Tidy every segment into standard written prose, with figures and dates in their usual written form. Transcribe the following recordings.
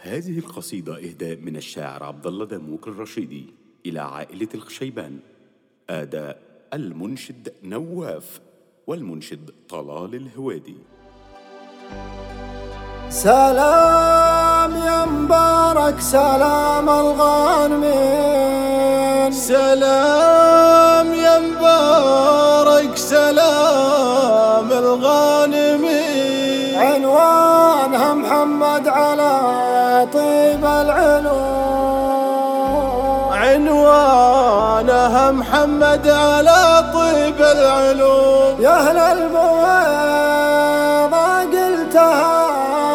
هذه القصيدة إهداء من الشاعر عبد الله دموك الرشيدي إلى عائلة الخشيبان. أداء المنشد نواف والمنشد طلال الهوادي. سلام يا مبارك سلام الغانمين، سلام يا مبارك سلام الغانمين، عنوانها محمد على طيب العلوم، عنوانها محمد على طيب العلوم. يا أهل البويضة قلتها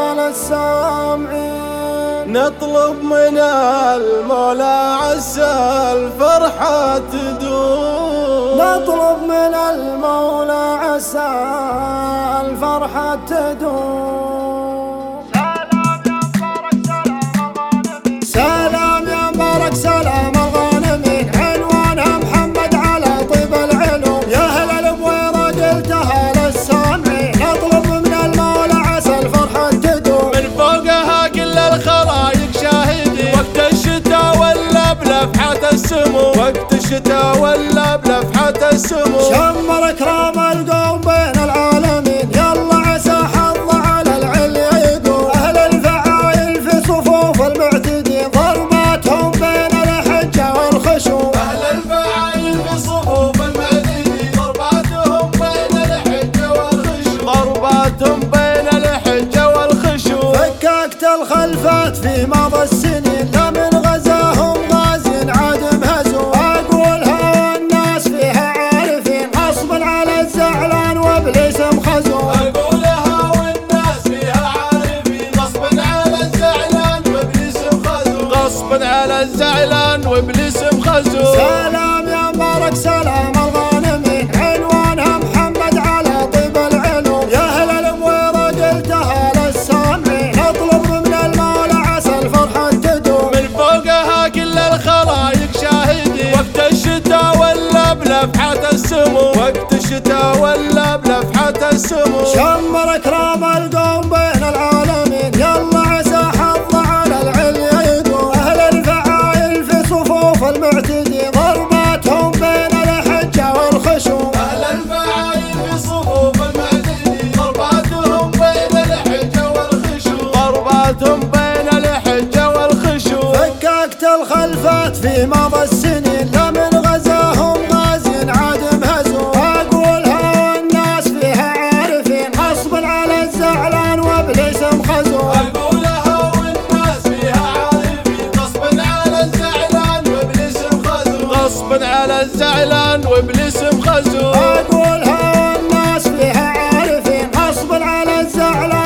للسامعين، نطلب من المولى عسى الفرحة تدوم، نطلب من المولى عسى الفرحة تدوم. سلام يا مبارك سلام الغانمين، عنوانها محمد على طيب العلوم، يا أهل البويضة قلتها للسامعين، نطلب من المولى عسى الفرحة تدوم، من فوقها كل الخرايق شاهدين، وقت الشتاء ولا بلفحة السمو، وقت الشتاء ولا بلفحة السمو، شمر إكرام القوم بين العالمين، يلا عسى حظ على العليا يقوم، أهل الفعايل في صفوف المعتدين، ضرباتهم بين الحجة والخشوم، أهل الفعايل في صفوف المعتدين، ضرباتهم بين الحجة والخشوم، ضرباتهم بين الحجة والخشوم. فككت الخلفات في ماضى السنين، لا من غزاهم غازي عاد مهزوم، أقولها والناس فيها عارفين، غصبا على الزعلان وابليس مخزوم، أقولها والناس فيها عارفين، غصبا على الزعلان وابليس مخزوم، غصبا على الزعلان وابليس مخزوم. سلام يا مبارك سلام الغانمين، عنوانها محمد على طيب العلوم، يا أهل البويضة قلتها للسامعين، نطلب من المولى عسى الفرحة تدوم، من فوقها كل الخرايق شاهدين، وقت الشتاء ولا بلفحة السمو، وقت الشتاء ولا بلفحة السمو، شمر إكرام القوم بين العالمين، يلا عسى حظ على العليا يقوم، أهل الفعايل في صفوف المعتدين، ضرباتهم بين الحجة والخشوم، أهل الفعايل في صفوف المعتدين، ضرباتهم بين الحجة والخشوم، ضرباتهم بين الحجة والخشوم. فككت الخلفات في ماضى السنين، لا من غزاهم غازي عاد مهزوم، أقولها والناس فيها عارفين، غصبا على الزعلان وابليس مخزوم، أقولها والناس فيها عارفين، غصبا على الزعلان وابليس مخزوم، غصبا على الزعلان وابليس مخزوم. أقولها والناس فيها عارفين، غصبا على الزعلان